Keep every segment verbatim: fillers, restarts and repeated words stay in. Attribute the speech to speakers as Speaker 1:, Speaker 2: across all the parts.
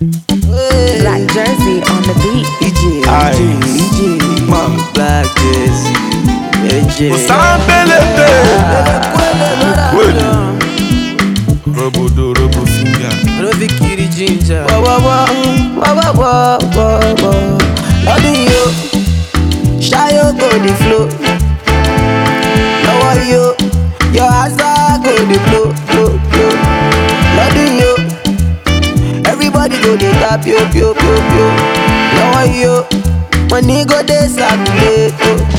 Speaker 1: Black Jersey on the beat.
Speaker 2: E J, E J, man, Black Jersey, E J.
Speaker 3: Osambelebe, Robodo, Robo Finger,
Speaker 2: Rovi Kiri Ginger. Wah wah wah, wah wah wah wah wah. Loving you, shy you go the flow. Love you, your eyes are go the flow, flow, flow. Loving you, everybody go the tap yo, yo, yo, yo. Love you, money go the circulate.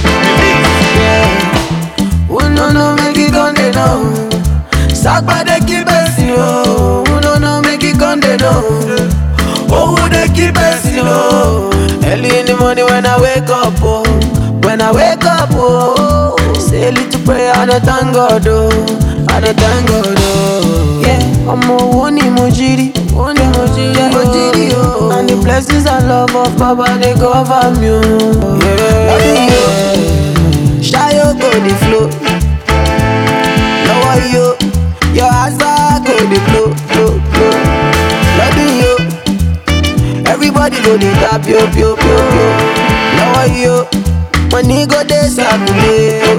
Speaker 2: Yeah, oh no no make it on the now. Sakpa de keep us you, oh no no make it on the now. Oh who they keep us you, early in the morning when I wake up, oh when I wake up, oh say a little prayer and I thank God, oh I thank God, oh yeah. I'm a one emoji, one emoji, emoji, oh and the blessings and love of Baba they cover me, oh yeah. Yeah. Shy you go the flow, love you, your eyes are go the flow, flow, flow. Loving you, everybody go the tap yo, yo, yo, yo. Love you, money go the circulate.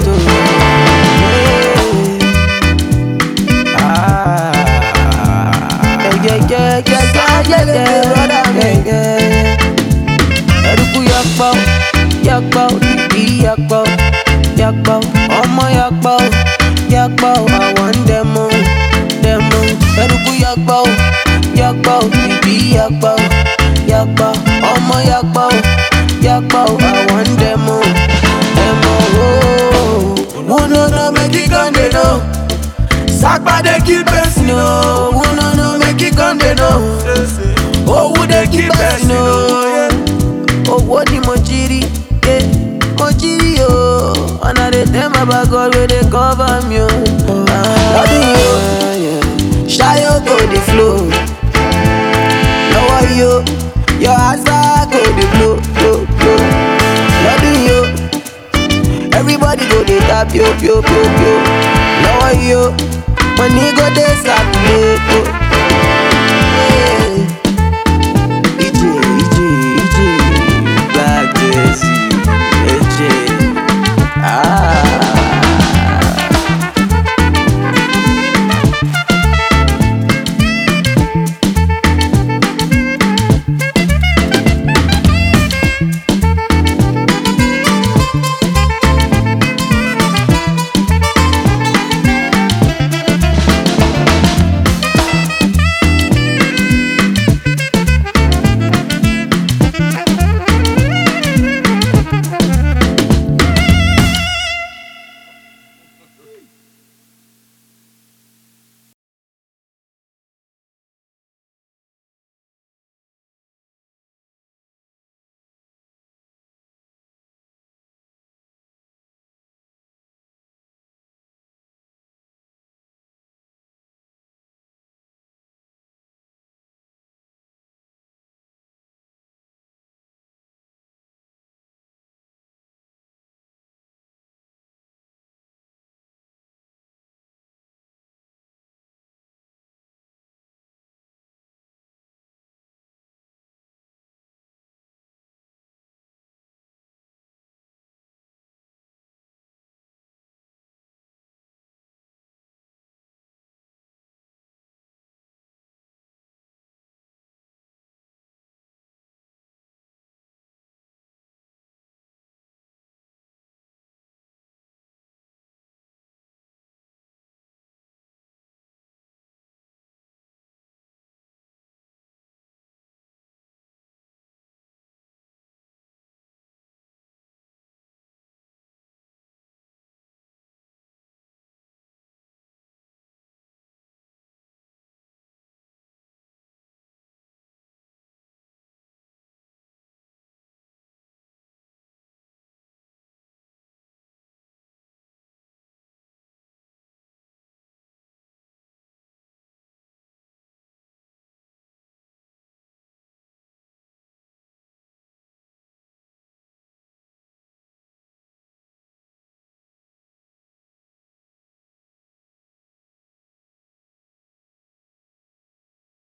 Speaker 2: Ah, yeah, yeah, yeah, yeah, yeah, yeah, brother, yeah, yeah. Eruku yakpa, yakpa, ibi yakpa, yakpa, omo yakpa, yakpa, I want them all, them all. Eruku yakpa, yakpa, ibi yakpa, yakpa, omo yakpa, yakpa, I want them all, them all. Oh, oh no no make it come they know. Sakpa they keep us no. Oh no no make it come they know. Oh who they keep us no. Oh what the mojiri, yeah, mojiri oh. And I they tell my bad God where they cover me oh. Loving you, yeah. Shy you go the flow. Love you, your eyes are go the flow, flow, flow. Loving you, everybody go the tap yo, yo, yo, yo. Love you, money go the circulate.